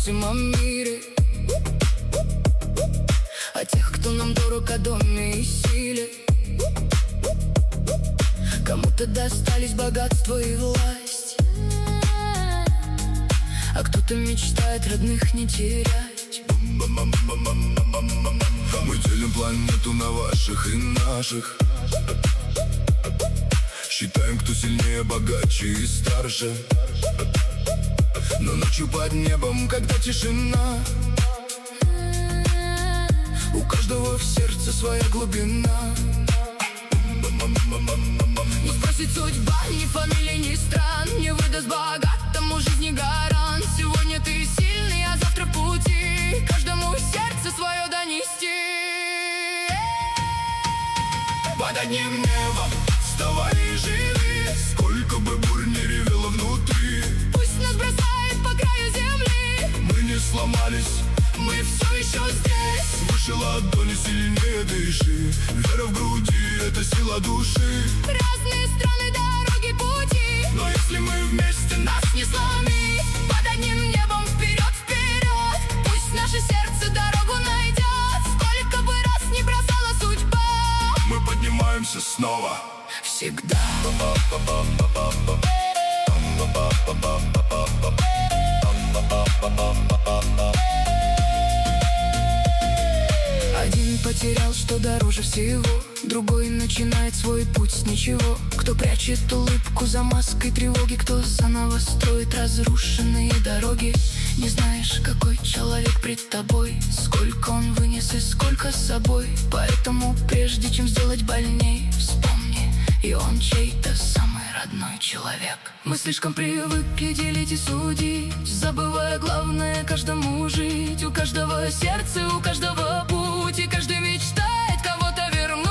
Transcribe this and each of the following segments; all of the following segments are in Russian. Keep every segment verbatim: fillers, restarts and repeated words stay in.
независимом мире. О тех, кто нам дорог, о доме и силе. Кому-то достались богатство и власть, а кто-то мечтает родных не терять. Мы делим планету на ваших и наших. Считаем, кто сильнее, богаче и старше. Но ночью под небом, когда тишина, у каждого в сердце своя глубина. Не спросит судьба ни фамилии, ни стран, не выдаст богатому жизни гарант. Сегодня ты сильный, а завтра в пути каждому сердце свое донести. Под одним небом вставай и живи, сколько бы бурь не ревело внутри. Пусть нас бросает по краю земли, мы не сломались, мы все еще здесь. Выше ладони, сильнее дыши. Вера в груди — это сила души. Разные страны, дороги, пути, но если мы вместе, нас не сломить. Под одним небом вперед, вперед. Пусть наше сердце дорогу найдет. Сколько бы раз не бросала судьба, мы поднимаемся снова. Всегда. Один потерял, что дороже всего, другой начинает свой путь с ничего. Кто прячет улыбку за маской тревоги, кто заново строит разрушенные дороги. Не знаешь, какой человек пред тобой, сколько он вынес и сколько с собой. Поэтому прежде чем сделать больней, вспомни, и он чей-то самый родной человек. Мы слишком привыкли делить и судить, забывая главное каждому жить. У каждого сердце, у каждого путь, и каждый мечтает кого-то вернуть.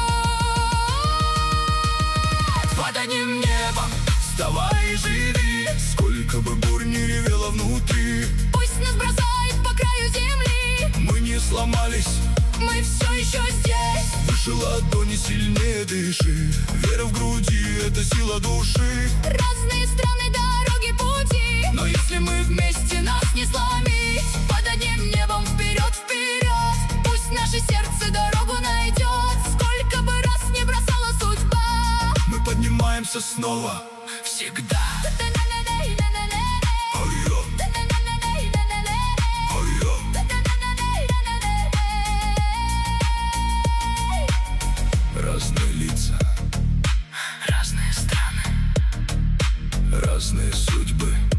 Под одним небом вставай и живи, сколько бы бурь не ревело внутри. Пусть нас бросает по краю земли, мы не сломались, мы все еще здесь. Выше ладони, сильнее дыши. Вера в груди — это сила души. Разные страны, дороги, пути, но если мы вместе, нас не сломить. Под одним небом вперед, вперед. Пусть наше сердце дорогу найдет. Сколько бы раз не бросала судьба, мы поднимаемся снова. Всегда. Разные лица, разные страны, разные судьбы.